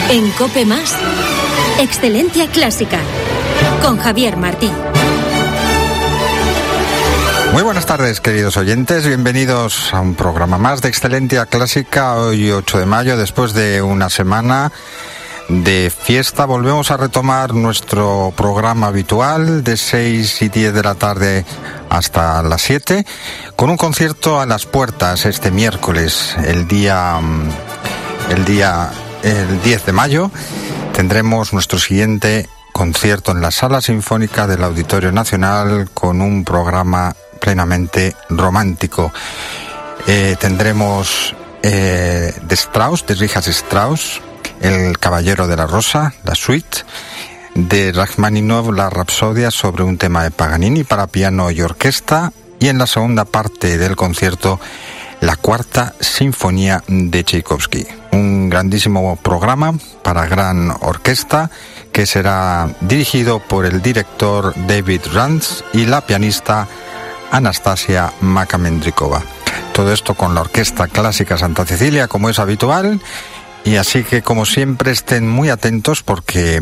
En COPE+, Excelencia Clásica, con Javier Martín. Muy buenas tardes, queridos oyentes. Bienvenidos a un programa más de Excelencia Clásica. Hoy, 8 de mayo, después de una semana de fiesta, volvemos a retomar nuestro programa habitual de 6 y 10 de la tarde hasta las 7, con un concierto a las puertas este miércoles, el 10 de mayo. Tendremos nuestro siguiente concierto en la Sala Sinfónica del Auditorio Nacional con un programa plenamente romántico. Tendremos de Richard Strauss, El Caballero de la Rosa, la suite, de Rachmaninoff, la Rapsodia sobre un tema de Paganini para piano y orquesta, y en la segunda parte del concierto, la Cuarta Sinfonía de Tchaikovsky. Un grandísimo programa para gran orquesta que será dirigido por el director David Rantz y la pianista Anastasia Makamendrikova. Todo esto con la Orquesta Clásica Santa Cecilia, como es habitual, y así que, como siempre, estén muy atentos porque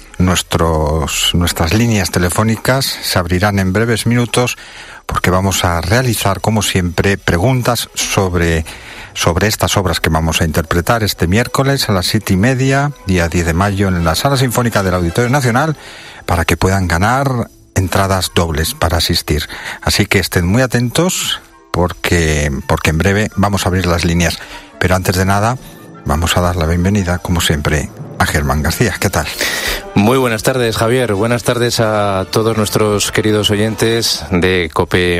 nuestras líneas telefónicas se abrirán en breves minutos, porque vamos a realizar, como siempre, preguntas sobre estas obras que vamos a interpretar este miércoles a las 7:30, día 10 de mayo, en la Sala Sinfónica del Auditorio Nacional, para que puedan ganar entradas dobles para asistir. Así que estén muy atentos porque en breve vamos a abrir las líneas. Pero antes de nada, vamos a dar la bienvenida, como siempre, a Germán García. ¿Qué tal? Muy buenas tardes, Javier. Buenas tardes a todos nuestros queridos oyentes de COPE+.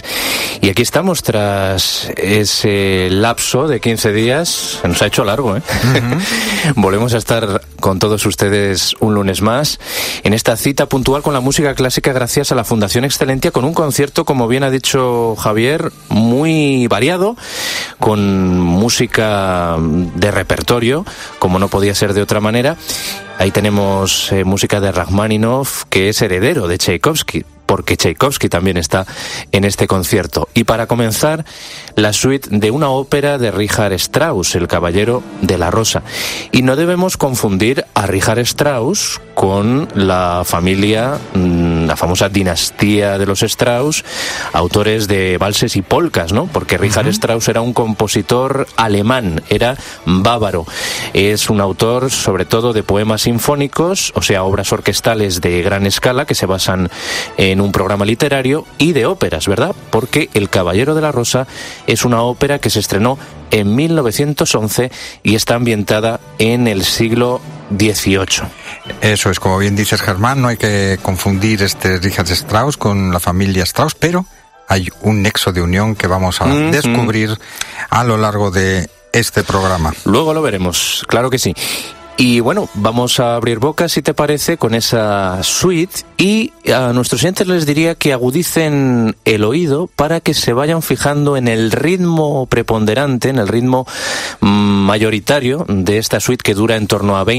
Y aquí estamos tras ese lapso de 15 días. Se nos ha hecho largo, ¿eh? Uh-huh. Volvemos a estar con todos ustedes un lunes más en esta cita puntual con la música clásica, gracias a la Fundación Excelencia, con un concierto, como bien ha dicho Javier, muy variado, con música de repertorio, como no podía ser de otra manera. Ahí tenemos música de Rachmaninoff, que es heredero de Tchaikovsky, porque Tchaikovsky también está en este concierto. Y para comenzar, la suite de una ópera de Richard Strauss, El Caballero de la Rosa. Y no debemos confundir a Richard Strauss con la familia, la famosa dinastía de los Strauss, autores de valses y polcas, ¿no? Porque Richard Strauss era un compositor alemán, era bávaro. Es un autor, sobre todo, de poemas sinfónicos, o sea, obras orquestales de gran escala que se basan en un programa literario, y de óperas, ¿verdad? Porque El Caballero de la Rosa es una ópera que se estrenó en 1911 y está ambientada en el siglo XVIII. Eso es, como bien dices, Germán, no hay que confundir Richard Strauss con la familia Strauss, pero hay un nexo de unión que vamos a descubrir a lo largo de este programa. Luego lo veremos, claro que sí. Y bueno, vamos a abrir boca, si te parece, con esa suite, y a nuestros oyentes les diría que agudicen el oído para que se vayan fijando en el ritmo preponderante, en el ritmo mayoritario de esta suite, que dura en torno a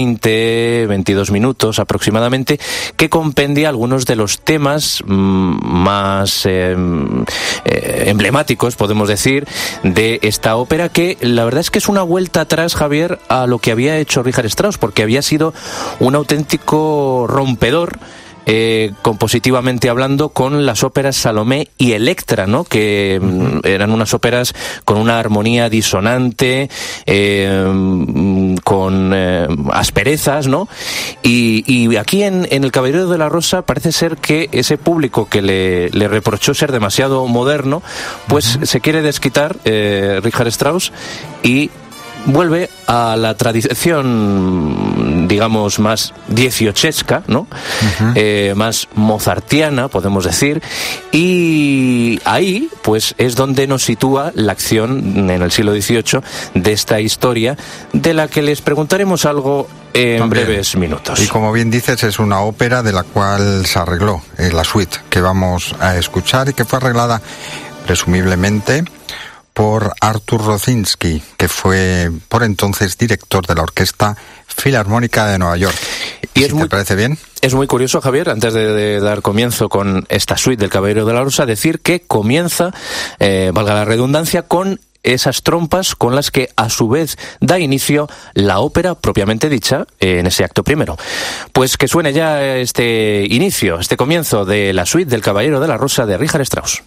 22 minutos aproximadamente, que compendia algunos de los temas más emblemáticos, podemos decir, de esta ópera, que la verdad es que es una vuelta atrás, Javier, a lo que había hecho Richard Strauss, porque había sido un auténtico rompedor, compositivamente hablando, con las óperas Salomé y Electra, ¿no? Que eran unas óperas con una armonía disonante, con asperezas, ¿no? Y aquí en El Caballero de la Rosa parece ser que ese público que le reprochó ser demasiado moderno, pues se quiere desquitar, Richard Strauss, y vuelve a la tradición, digamos, más dieciochesca, ¿no? Más mozartiana, podemos decir, y ahí, pues, es donde nos sitúa la acción en el siglo XVIII de esta historia, de la que les preguntaremos algo en breves minutos. Y como bien dices, es una ópera de la cual se arregló la suite que vamos a escuchar, y que fue arreglada presumiblemente por Artur Roszyński, que fue por entonces director de la Orquesta Filarmónica de Nueva York. ¿Y si te parece bien? Es muy curioso, Javier, antes de dar comienzo con esta suite del Caballero de la Rosa, decir que comienza, valga la redundancia, con esas trompas con las que a su vez da inicio la ópera propiamente dicha en ese acto primero. Pues que suene ya este inicio, este comienzo de la suite del Caballero de la Rosa de Richard Strauss.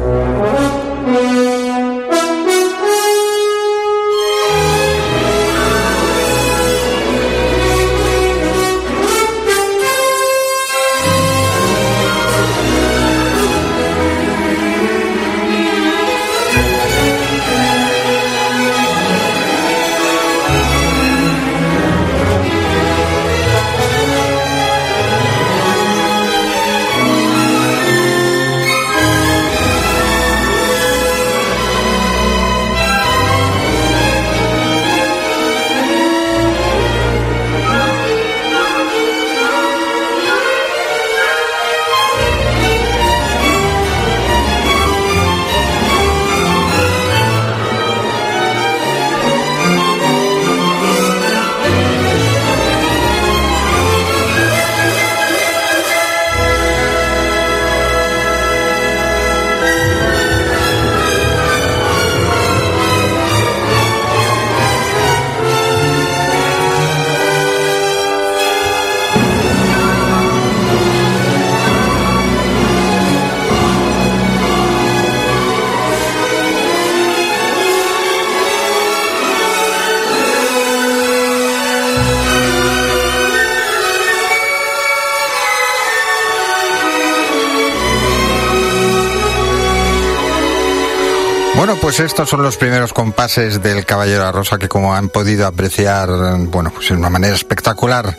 Bueno, pues estos son los primeros compases del Caballero de la Rosa que, como han podido apreciar, bueno, pues es una manera espectacular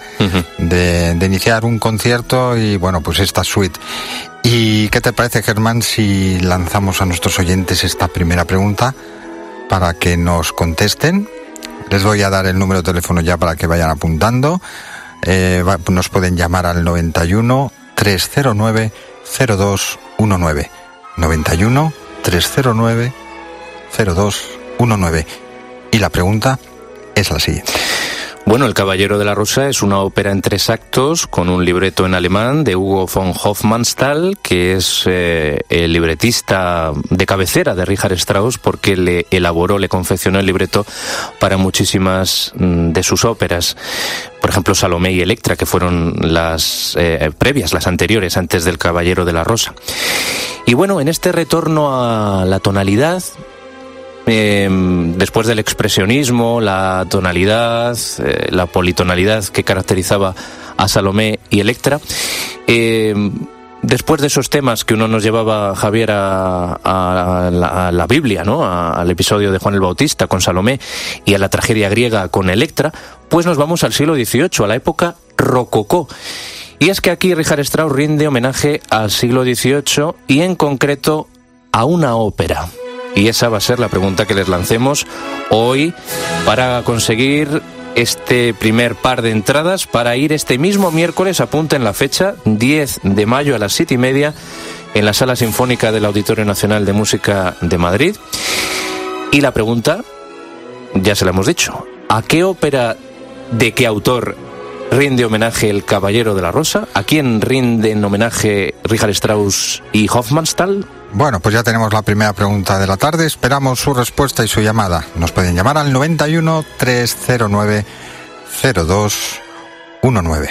de iniciar un concierto y, bueno, pues esta suite. ¿Y qué te parece, Germán, si lanzamos a nuestros oyentes esta primera pregunta para que nos contesten? Les voy a dar el número de teléfono ya para que vayan apuntando. Nos pueden llamar al 91 309 0219. 91 309 0219. Y la pregunta es la siguiente. Bueno, El Caballero de la Rosa es una ópera en 3 actos con un libreto en alemán de Hugo von Hofmannsthal, que es el libretista de cabecera de Richard Strauss, porque le confeccionó el libreto para muchísimas de sus óperas. Por ejemplo, Salomé y Electra, que fueron las previas, las anteriores, antes del Caballero de la Rosa. Y bueno, en este retorno a la tonalidad, después del expresionismo, la tonalidad, la politonalidad que caracterizaba a Salomé y Electra, después de esos temas que uno nos llevaba, Javier, a la Biblia, ¿no? Al episodio de Juan el Bautista con Salomé y a la tragedia griega con Electra, pues nos vamos al siglo XVIII, a la época rococó. Y es que aquí Richard Strauss rinde homenaje al siglo XVIII y en concreto a una ópera. Y esa va a ser la pregunta que les lancemos hoy para conseguir este primer par de entradas para ir este mismo miércoles, apunten la fecha, 10 de mayo a las 7:30 en la Sala Sinfónica del Auditorio Nacional de Música de Madrid. Y la pregunta, ya se la hemos dicho, ¿a qué ópera de qué autor rinde homenaje El Caballero de la Rosa? ¿A quién rinden homenaje Richard Strauss y Hofmannsthal? Bueno, pues ya tenemos la primera pregunta de la tarde. Esperamos su respuesta y su llamada. Nos pueden llamar al 91 309 0219.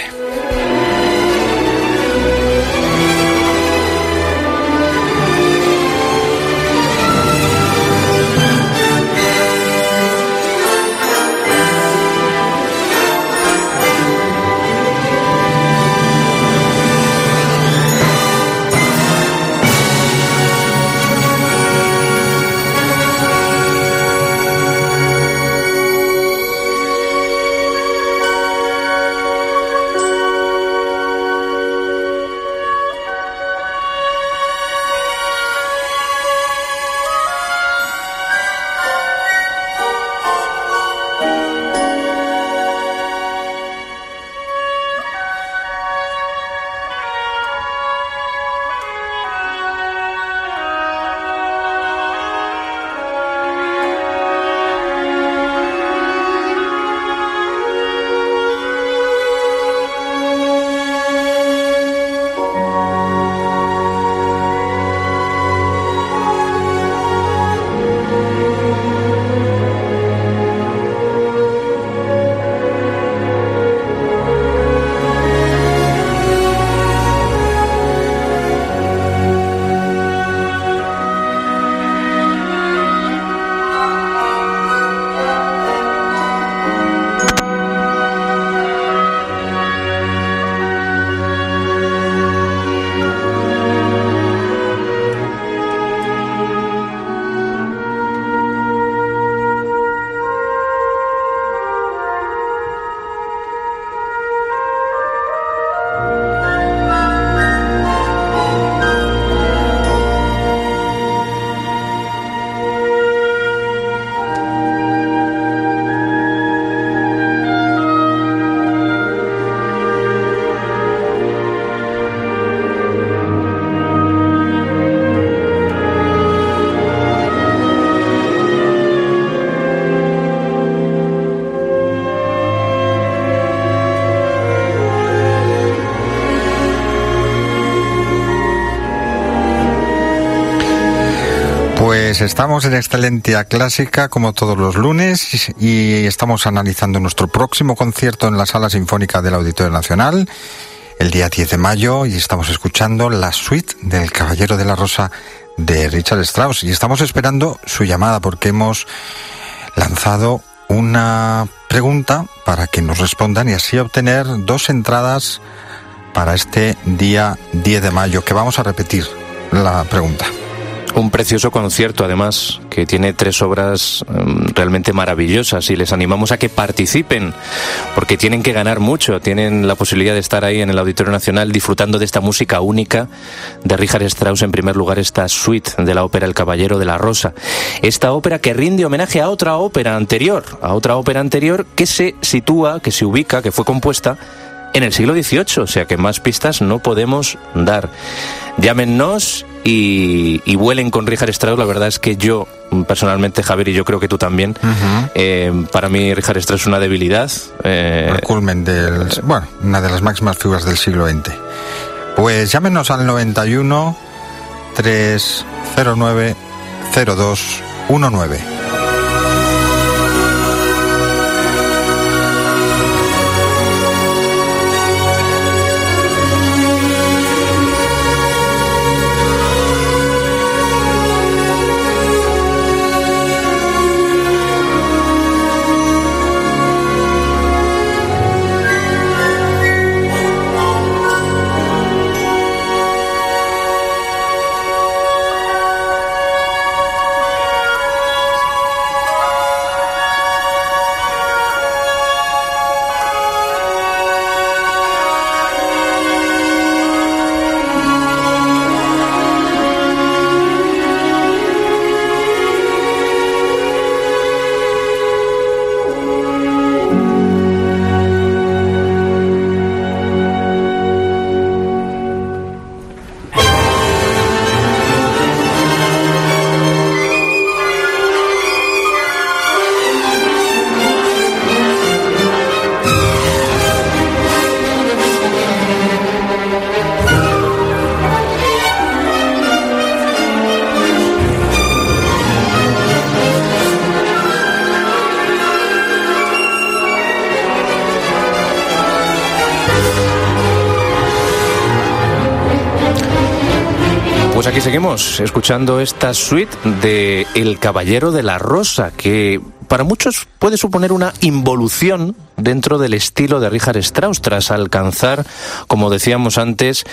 Pues estamos en Excelentia Clásica como todos los lunes y estamos analizando nuestro próximo concierto en la Sala Sinfónica del Auditorio Nacional el día 10 de mayo y estamos escuchando la suite del Caballero de la Rosa de Richard Strauss y estamos esperando su llamada porque hemos lanzado una pregunta para que nos respondan y así obtener 2 entradas para este día 10 de mayo, que vamos a repetir la pregunta. Un precioso concierto, además, que tiene 3 obras realmente maravillosas y les animamos a que participen, porque tienen que ganar mucho, tienen la posibilidad de estar ahí en el Auditorio Nacional disfrutando de esta música única de Richard Strauss. En primer lugar, esta suite de la ópera El Caballero de la Rosa. Esta ópera que rinde homenaje a otra ópera anterior que se sitúa, que se ubica, que fue compuesta en el siglo XVIII, o sea que más pistas no podemos dar. Llámennos y vuelen con Richard Strauss. La verdad es que yo, personalmente, Javier, y yo creo que tú también, para mí Richard Strauss es una debilidad. El culmen una de las máximas figuras del siglo XX. Pues llámenos al 91 309 0219. Pues aquí seguimos escuchando esta suite de El Caballero de la Rosa, que para muchos puede suponer una involución dentro del estilo de Richard Strauss, tras alcanzar, como decíamos antes,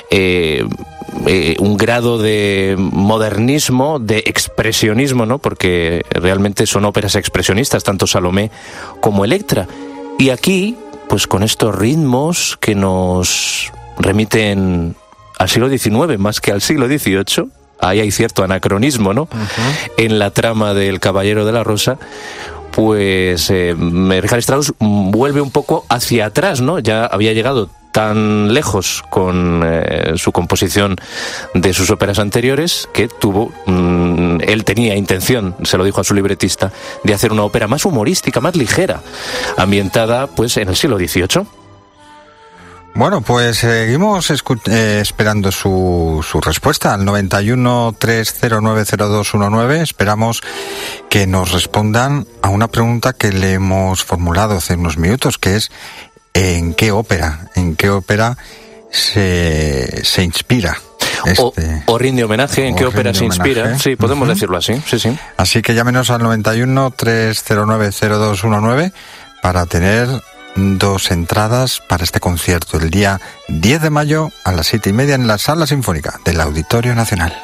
un grado de modernismo, de expresionismo, ¿no? Porque realmente son óperas expresionistas, tanto Salomé como Electra. Y aquí, pues con estos ritmos que nos remiten al siglo XIX más que al siglo XVIII, ahí hay cierto anacronismo, ¿no? En la trama del Caballero de la Rosa, pues Richard Strauss vuelve un poco hacia atrás, ¿no? Ya había llegado tan lejos con su composición de sus óperas anteriores que él tenía intención, se lo dijo a su libretista, de hacer una ópera más humorística, más ligera, ambientada pues en el siglo XVIII. Bueno, pues seguimos esperando su respuesta al 91 309 0219. Esperamos que nos respondan a una pregunta que le hemos formulado hace unos minutos, que es ¿en qué ópera se inspira? O rinde homenaje, ¿en qué ópera se inspira? Sí, podemos decirlo así, sí. Así que llámenos al 91 309 0219 para tener 2 entradas para este concierto el día 10 de mayo a las 7:30 en la Sala Sinfónica del Auditorio Nacional.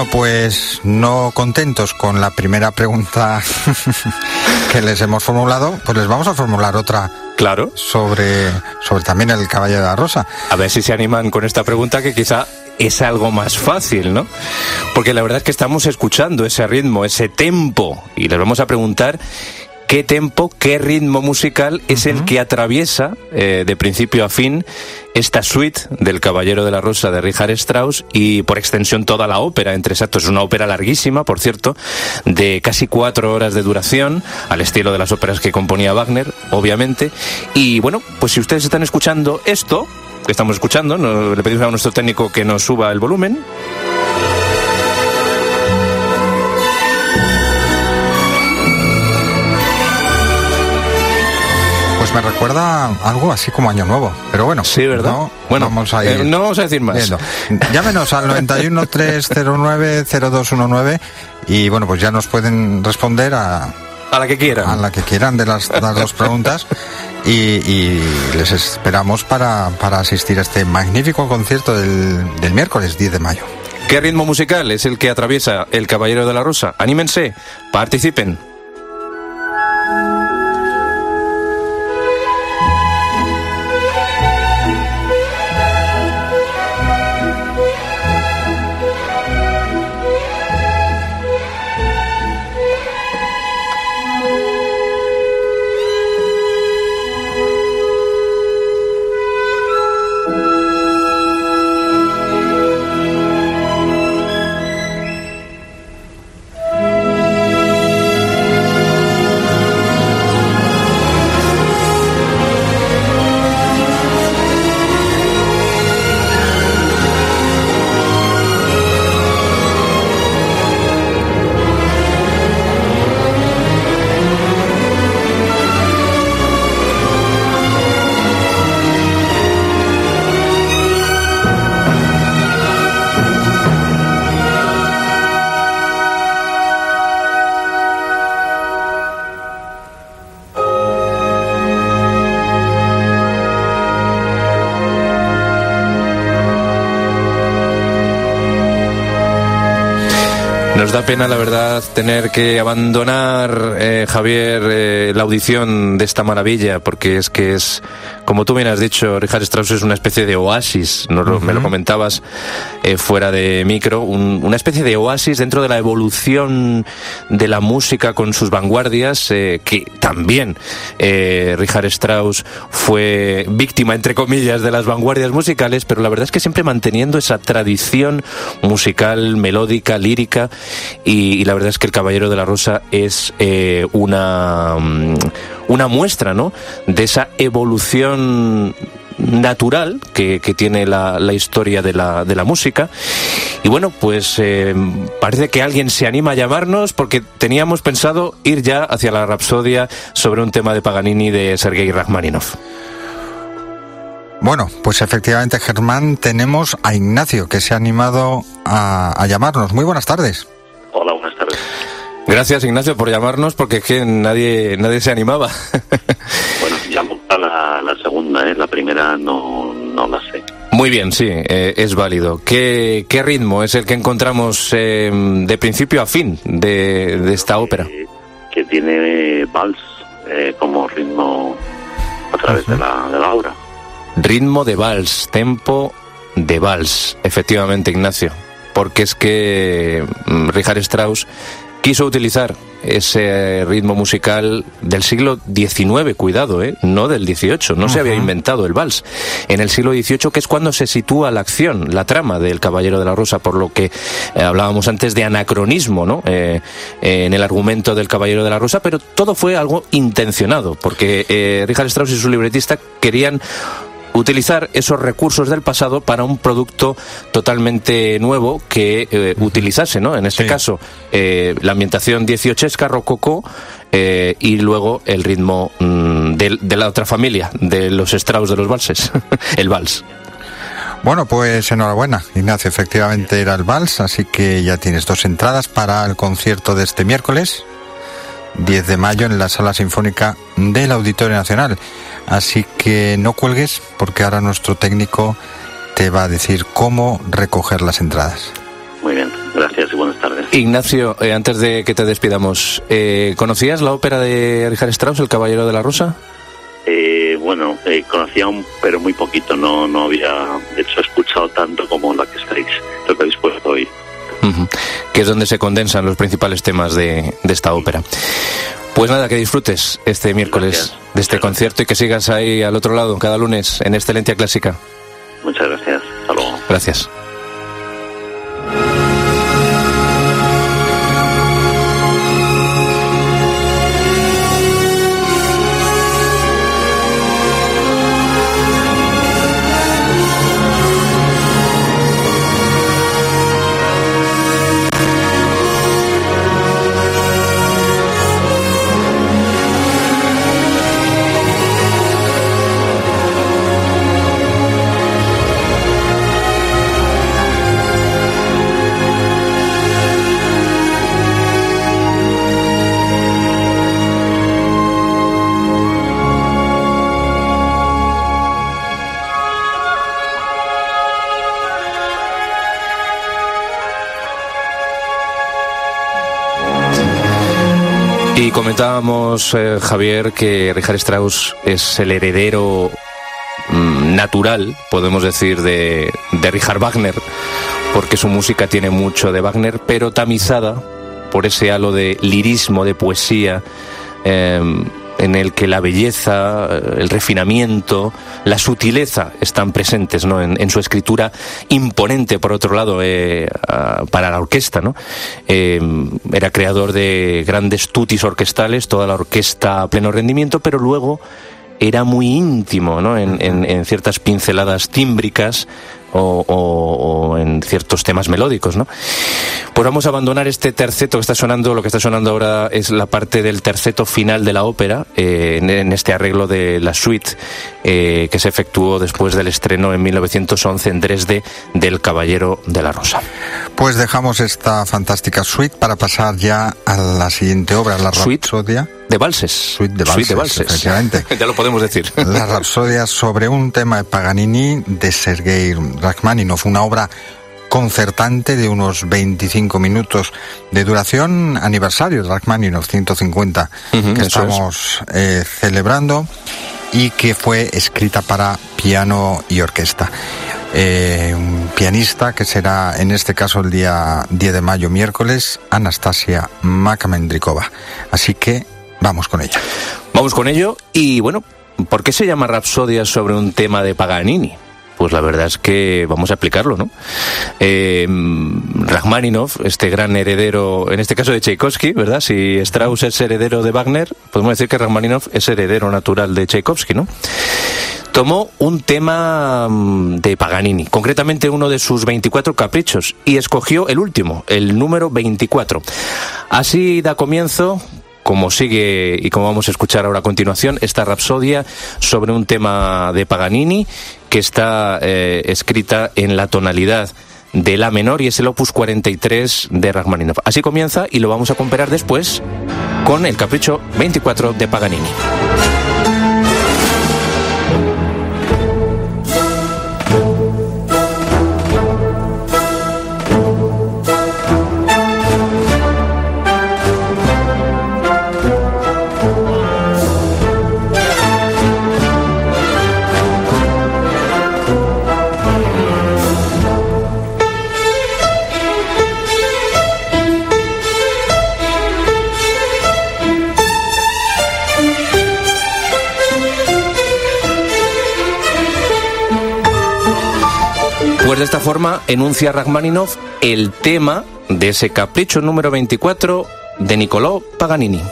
pues no contentos con la primera pregunta que les hemos formulado, pues les vamos a formular otra. Claro. Sobre también el Caballero de la Rosa. A ver si se animan con esta pregunta, que quizá es algo más fácil, ¿no? Porque la verdad es que estamos escuchando ese ritmo, ese tempo, y les vamos a preguntar qué tempo, qué ritmo musical es el que atraviesa de principio a fin esta suite del Caballero de la Rosa de Richard Strauss, y por extensión toda la ópera, entre exactos. Es una ópera larguísima, por cierto, de casi 4 horas de duración, al estilo de las óperas que componía Wagner, obviamente. Y bueno, pues si ustedes están escuchando esto que estamos escuchando, le pedimos a nuestro técnico que nos suba el volumen. Pues me recuerda algo así como Año Nuevo, pero bueno. Sí, ¿verdad? No, bueno, vamos a ir no vamos a decir más. Viendo. Llámenos al 91 309 0219 y bueno, pues ya nos pueden responder a la que quieran. A la que quieran de las dos preguntas y les esperamos para asistir a este magnífico concierto del miércoles 10 de mayo. ¿Qué ritmo musical es el que atraviesa el Caballero de la Rosa? Anímense, participen. Nos da pena, la verdad, tener que abandonar, Javier, la audición de esta maravilla, porque es que es, como tú bien has dicho, Richard Strauss es una especie de oasis, me lo comentabas fuera de micro, una especie de oasis dentro de la evolución de la música con sus vanguardias, que también Richard Strauss fue víctima, entre comillas, de las vanguardias musicales, pero la verdad es que siempre manteniendo esa tradición musical, melódica, lírica. Y la verdad es que el Caballero de la Rosa es una muestra, ¿no?, de esa evolución natural que tiene la historia de la música. Y bueno, pues parece que alguien se anima a llamarnos, porque teníamos pensado ir ya hacia la Rapsodia sobre un tema de Paganini de Sergei Rachmaninoff. Bueno, pues efectivamente, Germán, tenemos a Ignacio, que se ha animado a llamarnos. Muy buenas tardes. Hola, buenas tardes. Gracias, Ignacio, por llamarnos, porque es que nadie se animaba. Bueno, llamo a la segunda, la primera no la sé. Muy bien, sí, es válido. ¿Qué ritmo es el que encontramos de principio a fin de esta ópera? Que tiene vals como ritmo a través de la obra. Ritmo de vals, tempo de vals, efectivamente, Ignacio. Porque es que Richard Strauss quiso utilizar ese ritmo musical del siglo XIX, cuidado, no del XVIII, no se había inventado el vals. En el siglo XVIII, que es cuando se sitúa la acción, la trama del Caballero de la Rosa, por lo que hablábamos antes de anacronismo, ¿no?, en el argumento del Caballero de la Rosa, pero todo fue algo intencionado, porque Richard Strauss y su libretista querían utilizar esos recursos del pasado para un producto totalmente nuevo que utilizase, ¿no?, en este caso, la ambientación dieciochesca, rococó, y luego el ritmo de la otra familia, de los Strauss de los valses, el vals. Bueno, pues enhorabuena, Ignacio, efectivamente era el vals, así que ya tienes 2 entradas para el concierto de este miércoles 10 de mayo en la Sala Sinfónica del Auditorio Nacional. Así que no cuelgues, porque ahora nuestro técnico te va a decir cómo recoger las entradas. Muy bien, gracias. Gracias y buenas tardes. Ignacio, antes de que te despidamos, ¿conocías la ópera de Richard Strauss, El Caballero de la Rosa? Conocía pero muy poquito, no había, de hecho, escuchado tanto como lo que habéis puesto hoy. Que es donde se condensan los principales temas de esta ópera. Pues nada, que disfrutes este miércoles de este concierto y que sigas ahí al otro lado cada lunes en Excelencia Clásica. Muchas gracias, hasta luego. Gracias. Y comentábamos, Javier, que Richard Strauss es el heredero natural, podemos decir, de Richard Wagner, porque su música tiene mucho de Wagner, pero tamizada por ese halo de lirismo, de poesía, en el que la belleza, el refinamiento, la sutileza están presentes, ¿no? En su escritura imponente, por otro lado, para la orquesta, ¿no? Era creador de grandes tutis orquestales, toda la orquesta a pleno rendimiento, pero luego era muy íntimo, ¿no? En ciertas pinceladas tímbricas o en ciertos temas melódicos, ¿no? Pues vamos a abandonar este terceto que está sonando. Lo que está sonando ahora es la parte del terceto final de la ópera, en este arreglo de la suite que se efectuó después del estreno en 1911 en Dresde del Caballero de la Rosa. Pues dejamos esta fantástica suite para pasar ya a la siguiente obra, la Rapsodia de valses. Suite de valses, efectivamente. Ya lo podemos decir. La Rapsodia sobre un tema de Paganini de Sergei Rachmaninoff, una obra concertante de unos 25 minutos de duración, aniversario de Rachmaninoff 150, que estamos celebrando, y que fue escrita para piano y orquesta. Un pianista que será en este caso el día 10 de mayo, miércoles, Anastasia Makamendrikova. Así que vamos con ella. Vamos con ello. Y bueno, ¿por qué se llama Rapsodia sobre un tema de Paganini? Pues la verdad es que vamos a explicarlo, ¿no? Rachmaninoff, este gran heredero, en este caso de Tchaikovsky, ¿verdad? Si Strauss es heredero de Wagner, podemos decir que Rachmaninoff es heredero natural de Tchaikovsky, ¿no? Tomó un tema de Paganini, concretamente uno de sus 24 caprichos, y escogió el último, el número 24. Así da comienzo, como sigue y como vamos a escuchar ahora a continuación, esta rapsodia sobre un tema de Paganini que está escrita en la tonalidad de la menor y es el opus 43 de Rachmaninoff. Así comienza y lo vamos a comparar después con el capricho 24 de Paganini. Pues de esta forma enuncia Rachmaninoff el tema de ese capricho número 24 de Niccolò Paganini.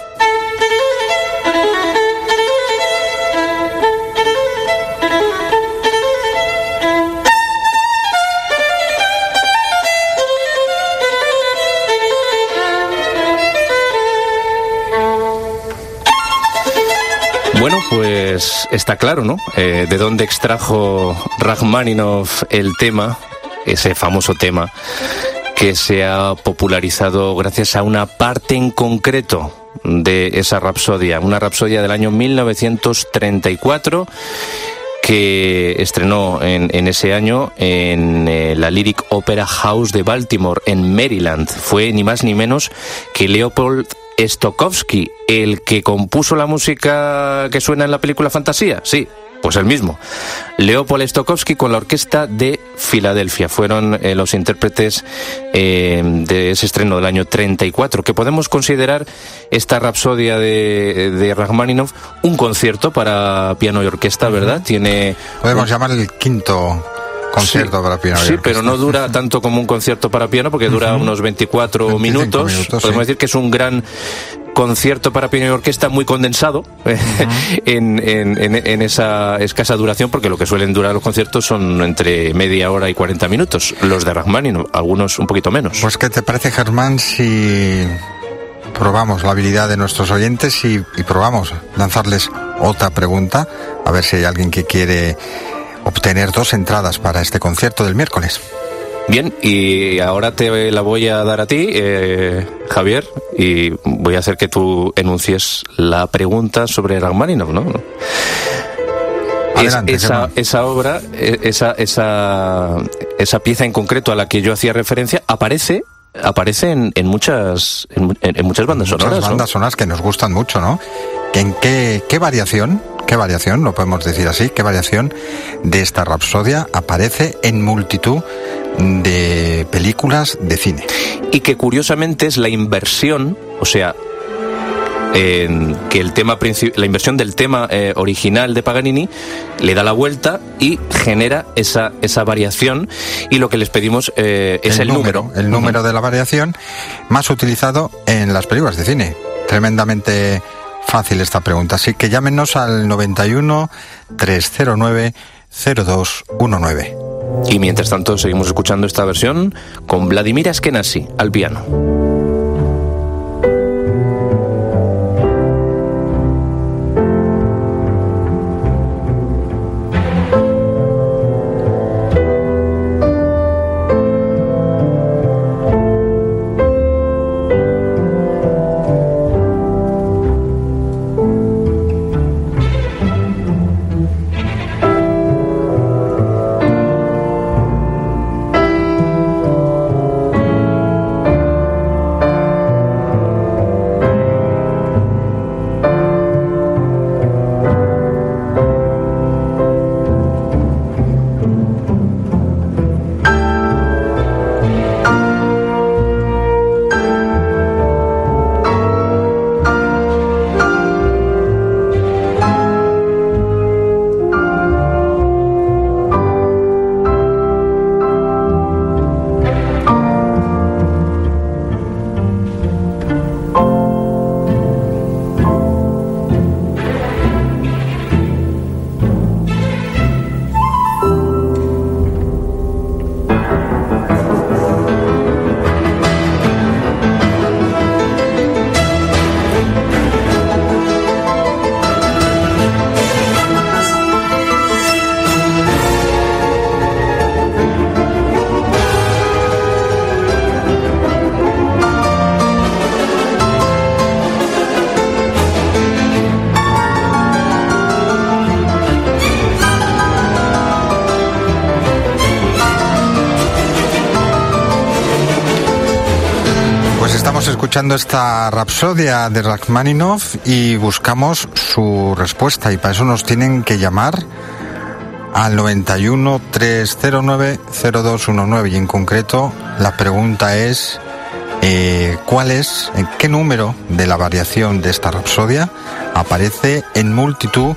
Bueno, pues está claro, ¿no? De dónde extrajo Rachmaninoff el tema, ese famoso tema que se ha popularizado gracias a una parte en concreto de esa rapsodia, una rapsodia del año 1934 que estrenó en ese año en la Lyric Opera House de Baltimore, en Maryland. Fue ni más ni menos que Leopold Stokowski, el que compuso la música que suena en la película Fantasía. Sí, pues el mismo. Leopold Stokowski con la Orquesta de Filadelfia. Fueron los intérpretes de ese estreno del año 34, que podemos considerar esta Rapsodia de Rachmaninoff un concierto para piano y orquesta, ¿verdad? Podemos llamar el quinto concierto para piano y orquesta. Sí, pero no dura tanto como un concierto para piano, porque dura unos 24 minutos. Podemos decir que es un gran concierto para piano y orquesta muy condensado en esa escasa duración, porque lo que suelen durar los conciertos son entre media hora y 40 minutos, los de Rachmaninoff, algunos un poquito menos. Pues ¿qué te parece, Germán, si probamos la habilidad de nuestros oyentes y probamos lanzarles otra pregunta, a ver si hay alguien que quiere obtener 2 entradas para este concierto del miércoles? Bien, y ahora te la voy a dar a ti, Javier, y voy a hacer que tú enuncies la pregunta sobre Rachmaninoff, ¿no? Adelante, esa obra, esa pieza en concreto a la que yo hacía referencia, aparece en muchas bandas sonoras. Muchas bandas sonoras que nos gustan mucho, ¿no? ¿En qué variación, lo podemos decir así, qué variación de esta Rapsodia aparece en multitud de películas de cine? Y que curiosamente es la inversión, o sea, que la inversión del tema original de Paganini le da la vuelta y genera esa variación, y lo que les pedimos es el número. El número de la variación más utilizado en las películas de cine. Tremendamente fácil esta pregunta, así que llámenos al 91 309 0219. Y mientras tanto seguimos escuchando esta versión con Vladimir Ashkenazy al piano. Escuchando esta Rapsodia de Rachmaninoff y buscamos su respuesta, y para eso nos tienen que llamar al 91 309 0219, y en concreto la pregunta es en qué número de la variación de esta Rapsodia aparece en multitud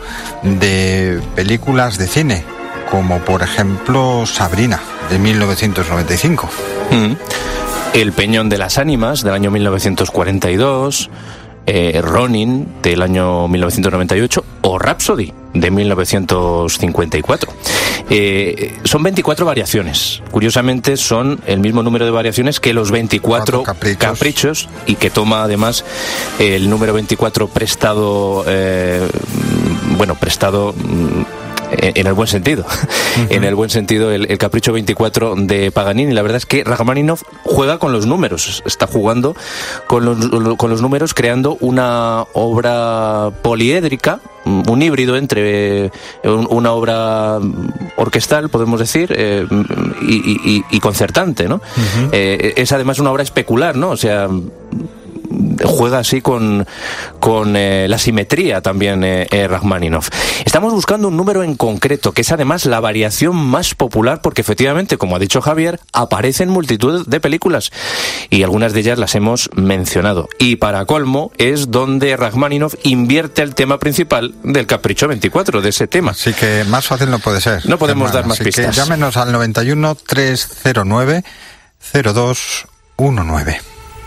de películas de cine, como por ejemplo Sabrina de 1995. El Peñón de las Ánimas, del año 1942, Ronin, del año 1998, o Rhapsody, de 1954. Son 24 variaciones. Curiosamente, son el mismo número de variaciones que los 24 caprichos, y que toma además el número 24 prestado, en el buen sentido. En el buen sentido, el Capricho 24 de Paganini. La verdad es que Rachmaninoff juega con los números, está jugando con los números, creando una obra poliédrica, un híbrido entre una obra orquestal, podemos decir, y concertante, ¿no? Uh-huh. Es además una obra especular, ¿no? O sea, juega así con la simetría también Rajmáninov. Estamos buscando un número en concreto, que es además la variación más popular, porque efectivamente, como ha dicho Javier, aparece en multitud de películas y algunas de ellas las hemos mencionado. Y para colmo, es donde Rajmáninov invierte el tema principal del Capricho 24, de ese tema. Así que más fácil no puede ser. No podemos dar más pistas. Así que llámenos al 91 309 0219.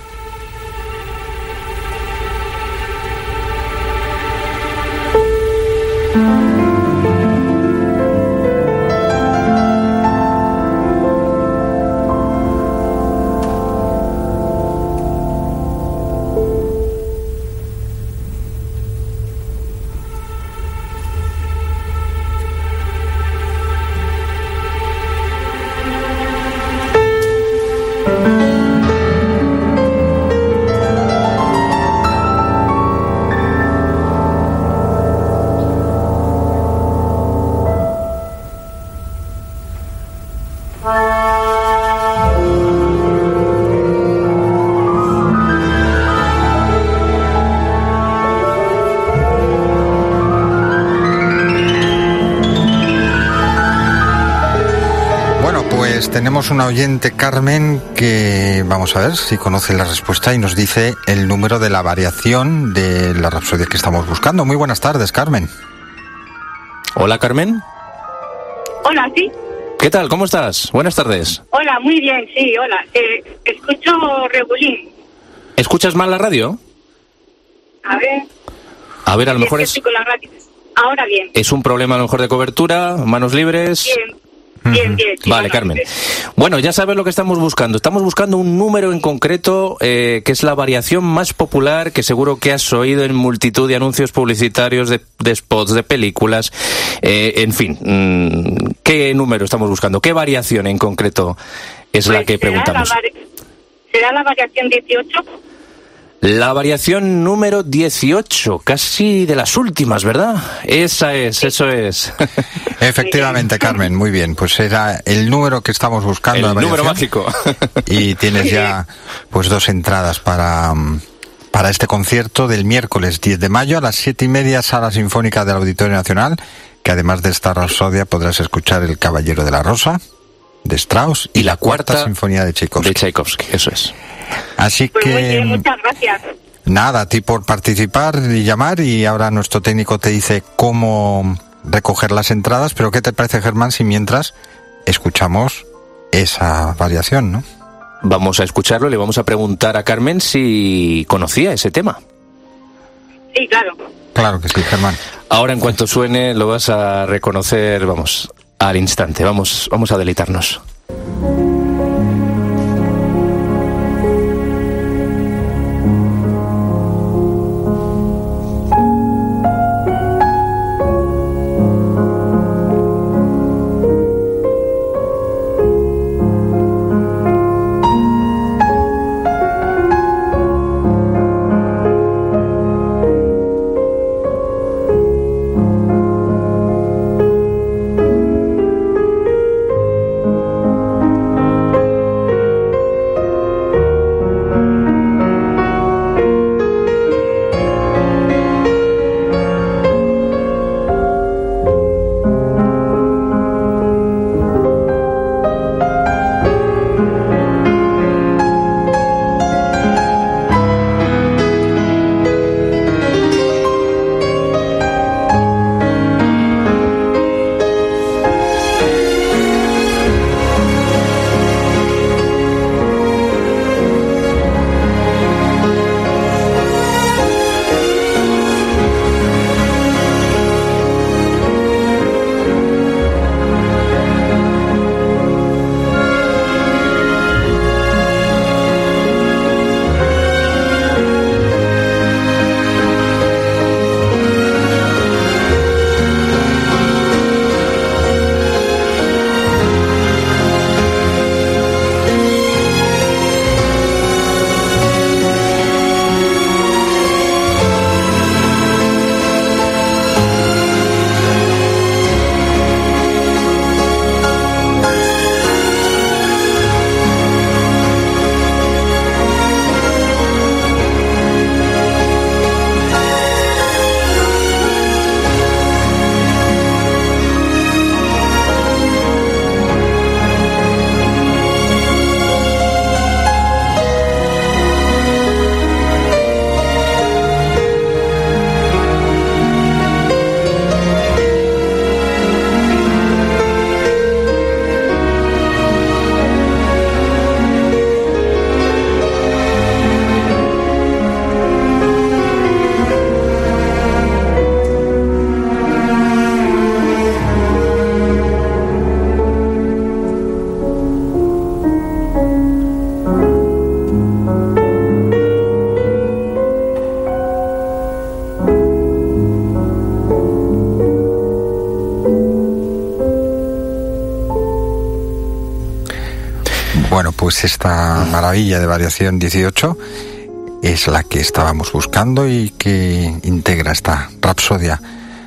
Tenemos una oyente, Carmen, que vamos a ver si conoce la respuesta y nos dice el número de la variación de la rapsodia que estamos buscando. Muy buenas tardes, Carmen. Hola, Carmen. Hola, sí. ¿Qué tal? ¿Cómo estás? Buenas tardes. Hola, muy bien, sí, hola. Escucho regulín. ¿Escuchas mal la radio? A ver, a lo mejor es... Con la radio. Ahora bien. ¿Es un problema a lo mejor de cobertura? ¿Manos libres? Bien. Sí, vale, Carmen. Bueno, ya sabes lo que estamos buscando. Estamos buscando un número en concreto que es la variación más popular, que seguro que has oído en multitud de anuncios publicitarios, de spots, de películas. En fin, ¿qué número estamos buscando? ¿Qué variación en concreto es la que preguntamos? ¿Será la variación 18? La variación número 18, casi de las últimas, ¿verdad? Esa es, eso es. Efectivamente, Carmen, muy bien. Pues era el número que estamos buscando. El número mágico. Y tienes ya pues 2 entradas para este concierto del miércoles 10 de mayo a las 7:30, Sala Sinfónica del Auditorio Nacional, que además de esta rapsodia podrás escuchar El Caballero de la Rosa, de Strauss, y la Cuarta Sinfonía de Tchaikovsky. De Tchaikovsky, eso es. Así pues que... Muy bien, muchas gracias. Nada, a ti por participar y llamar, y ahora nuestro técnico te dice cómo recoger las entradas, pero ¿qué te parece, Germán, si mientras escuchamos esa variación, no? Vamos a escucharlo y le vamos a preguntar a Carmen si conocía ese tema. Sí, claro. Claro que sí, Germán. Ahora, en cuanto suene, lo vas a reconocer, vamos, al instante. Vamos a deleitarnos. Bueno, pues esta maravilla de variación 18 es la que estábamos buscando y que integra esta rapsodia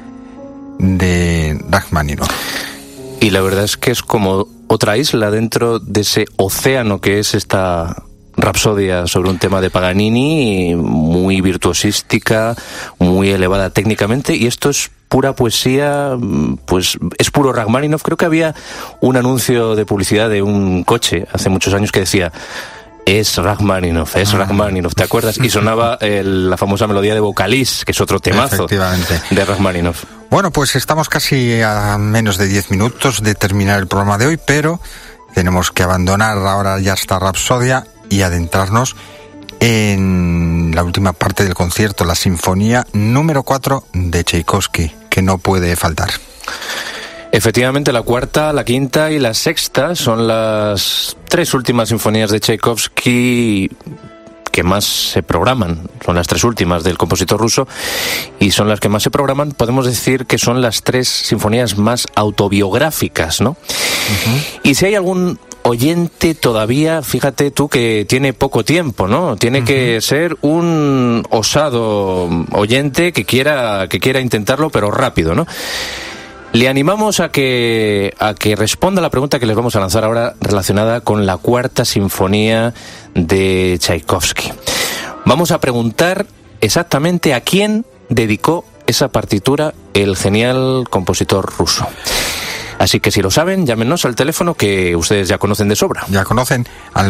de Rachmaninoff. Y la verdad es que es como otra isla dentro de ese océano que es esta rapsodia sobre un tema de Paganini, muy virtuosística, muy elevada técnicamente, y esto es pura poesía, pues es puro Rachmaninoff. Creo que había un anuncio de publicidad de un coche hace muchos años que decía: es Rachmaninoff, ¿te acuerdas? Y sonaba la famosa melodía de Vocalís, que es otro temazo de Rachmaninoff. Bueno, pues estamos casi a menos de 10 minutos de terminar el programa de hoy, pero tenemos que abandonar ahora ya esta rapsodia y adentrarnos en la última parte del concierto, la sinfonía número 4 de Tchaikovsky, que no puede faltar. Efectivamente, la cuarta, la quinta y la sexta son las 3 últimas sinfonías de Tchaikovsky que más se programan. Son las 3 últimas del compositor ruso y son las que más se programan. Podemos decir que son las 3 sinfonías más autobiográficas, ¿no? Uh-huh. Y si hay algún oyente todavía, fíjate tú, que tiene poco tiempo, ¿no? Tiene que ser un osado oyente que quiera intentarlo, pero rápido, ¿no? Le animamos a que responda a la pregunta que les vamos a lanzar ahora relacionada con la cuarta sinfonía de Tchaikovsky. Vamos a preguntar exactamente a quién dedicó esa partitura el genial compositor ruso. Así que si lo saben, llámenos al teléfono que ustedes ya conocen de sobra. Ya conocen, al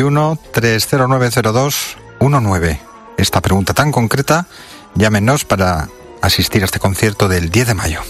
91-309-0219. Esta pregunta tan concreta, llámenos para asistir a este concierto del 10 de mayo.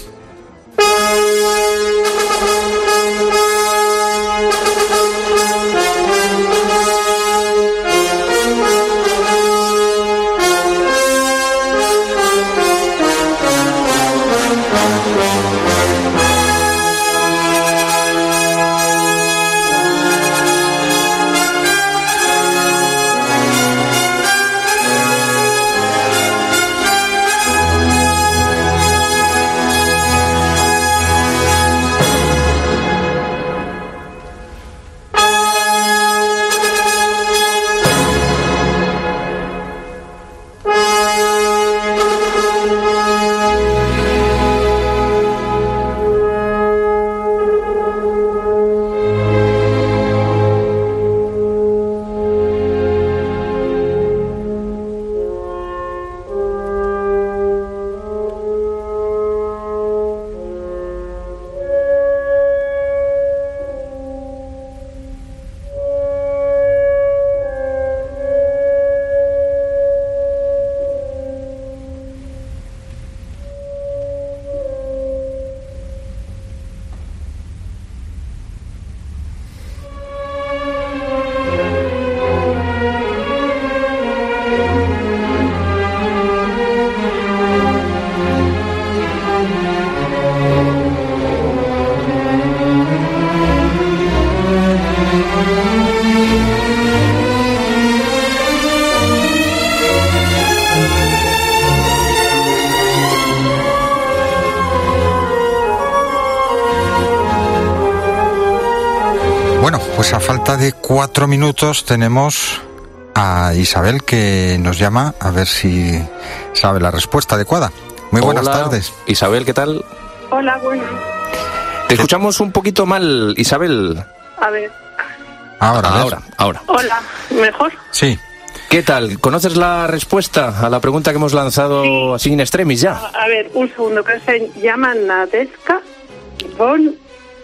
Pues a falta de 4 minutos tenemos a Isabel que nos llama a ver si sabe la respuesta adecuada. Muy buenas tardes. Isabel, ¿qué tal? Hola, buenas. Te escuchamos un poquito mal, Isabel. A ver. Ahora. Hola, ¿mejor? Sí. ¿Qué tal? ¿Conoces la respuesta a la pregunta que hemos lanzado así in extremis ya? A ver, un segundo, que se llama Nadezhda von...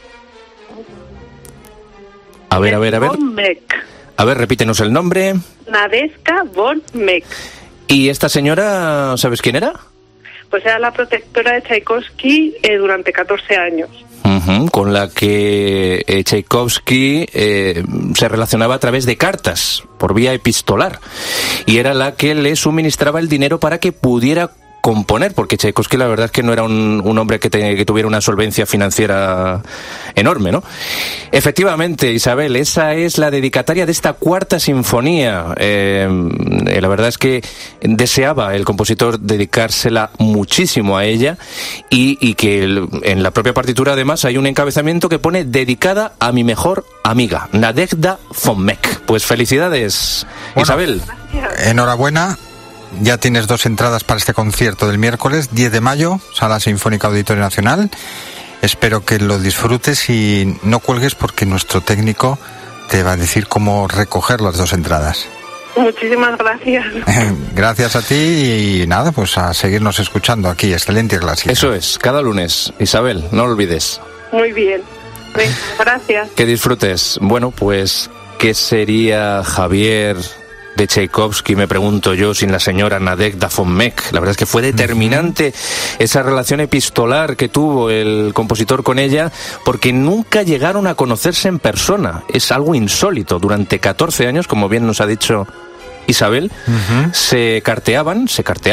A ver. Von Meck. A ver, repítenos el nombre. Nadezhda von Meck. ¿Y esta señora, sabes quién era? Pues era la protectora de Tchaikovsky durante 14 años. Con la que Tchaikovsky se relacionaba a través de cartas, por vía epistolar. Y era la que le suministraba el dinero para que pudiera componer, porque Tchaikovsky la verdad es que no era un hombre que tuviera una solvencia financiera enorme, ¿no? Efectivamente, Isabel, esa es la dedicataria de esta cuarta sinfonía. La verdad es que deseaba el compositor dedicársela muchísimo a ella y que en la propia partitura además hay un encabezamiento que pone dedicada a mi mejor amiga, Nadezhda von Meck. Pues felicidades, bueno, Isabel. Enhorabuena. Ya tienes 2 entradas para este concierto del miércoles 10 de mayo, Sala Sinfónica Auditorio Nacional. Espero que lo disfrutes y no cuelgues porque nuestro técnico te va a decir cómo recoger las 2 entradas. Muchísimas gracias. Gracias a ti y nada, pues a seguirnos escuchando aquí, Excelente Clásica. Eso es, cada lunes. Isabel, no lo olvides. Muy bien. Venga, gracias. Que disfrutes. Bueno, pues, ¿qué sería, Javier, de Tchaikovsky, me pregunto yo, sin la señora Nadezhda von Meck? La verdad es que fue determinante esa relación epistolar que tuvo el compositor con ella, porque nunca llegaron a conocerse en persona. Es algo insólito. Durante 14 años, como bien nos ha dicho Isabel, se cartearon,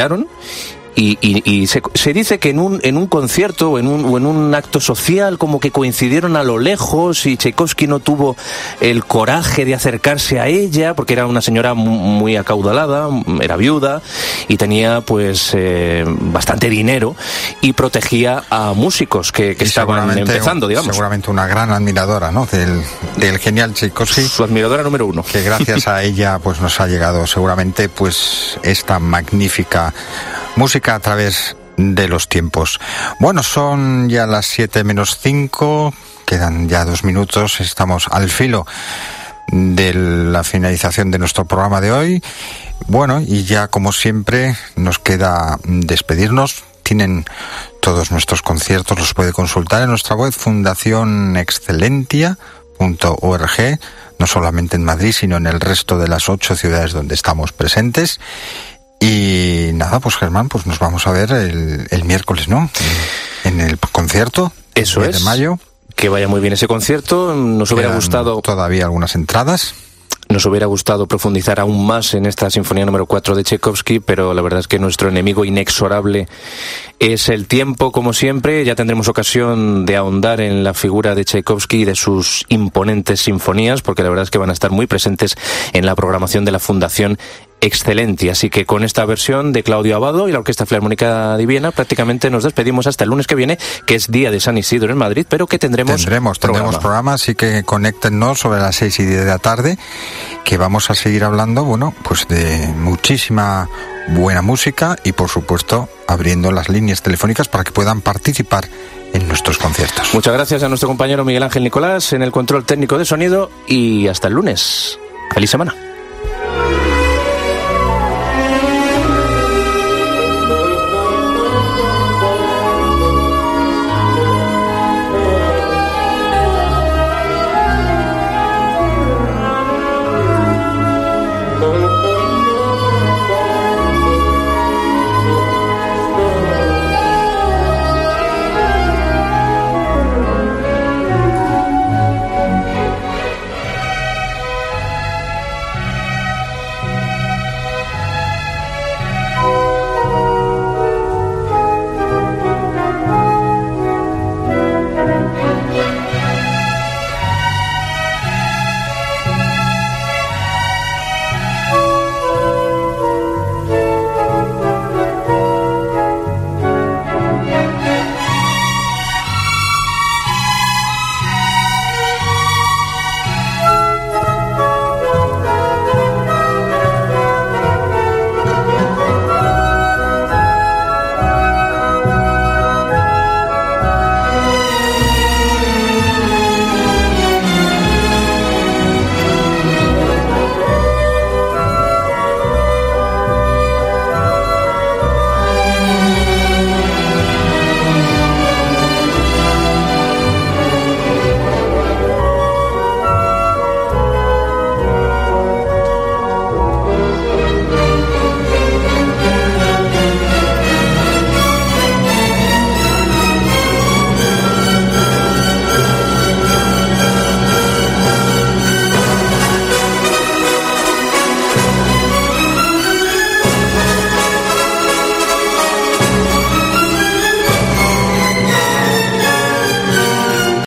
y se dice que en un concierto o en un acto social como que coincidieron a lo lejos y Tchaikovsky no tuvo el coraje de acercarse a ella porque era una señora muy acaudalada, era viuda y tenía pues bastante dinero y protegía a músicos que estaban empezando, digamos. Seguramente una gran admiradora, ¿no? del genial Tchaikovsky. Su admiradora número 1. Que gracias a ella pues nos ha llegado seguramente pues esta magnífica música a través de los tiempos. Bueno, son ya las 7:05, quedan ya 2 minutos, estamos al filo de la finalización de nuestro programa de hoy. Bueno, y ya como siempre nos queda despedirnos. Tienen todos nuestros conciertos, los puede consultar en nuestra web fundacionexcelentia.org, no solamente en Madrid, sino en el resto de las 8 ciudades donde estamos presentes. Y nada, pues Germán, pues nos vamos a ver el miércoles, ¿no? En el concierto. Eso es. De mayo. Que vaya muy bien ese concierto. Nos hubiera gustado todavía algunas entradas. Nos hubiera gustado profundizar aún más en esta Sinfonía número 4 de Tchaikovsky, pero la verdad es que nuestro enemigo inexorable es el tiempo, como siempre. Ya tendremos ocasión de ahondar en la figura de Tchaikovsky y de sus imponentes sinfonías, porque la verdad es que van a estar muy presentes en la programación de la Fundación Excelente. Así que con esta versión de Claudio Abbado y la Orquesta Filarmónica de Viena prácticamente nos despedimos hasta el lunes que viene, que es día de San Isidro en Madrid, pero que tendremos programa, así que conéctennos sobre las 6:10 de la tarde, que vamos a seguir hablando, bueno, pues de muchísima buena música y por supuesto abriendo las líneas telefónicas para que puedan participar en nuestros conciertos. Muchas gracias a nuestro compañero Miguel Ángel Nicolás en el control técnico de sonido y hasta el lunes. ¡Feliz semana!